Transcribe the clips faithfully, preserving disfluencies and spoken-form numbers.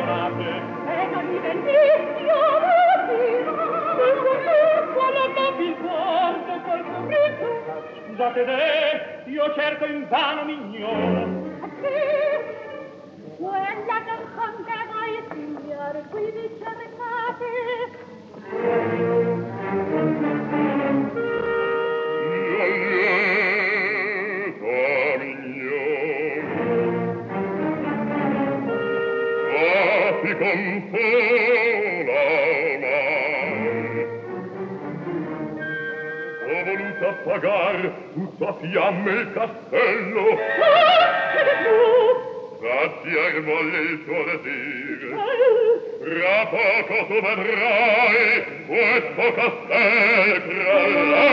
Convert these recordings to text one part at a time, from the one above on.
perdonate. E non mi vendissi, io Scusate te, io cerco in vano mignolo. Quella non conteva il signore, qui vi cercate. La lieta mignolo, ah, ti consola ormai. Ho voluto appagar tutto a fiamme il castello. Saziar volle il tuo desir. Tra poco tu vedrai questo castello crollar.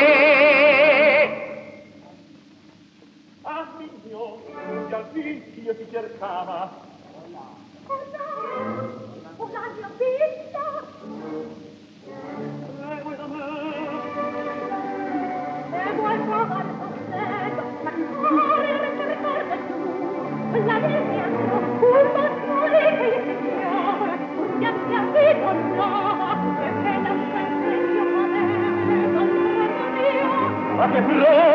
Ah, signor, che al fin io ti cercava. Cosa? Una mia vista? Prego da me. E vuoi provare il castello? Ma cuore, ricorda tu, la mia no, un bastone che io signore, un mia vita no, e che la scelta io come, non mia. Ma che flore!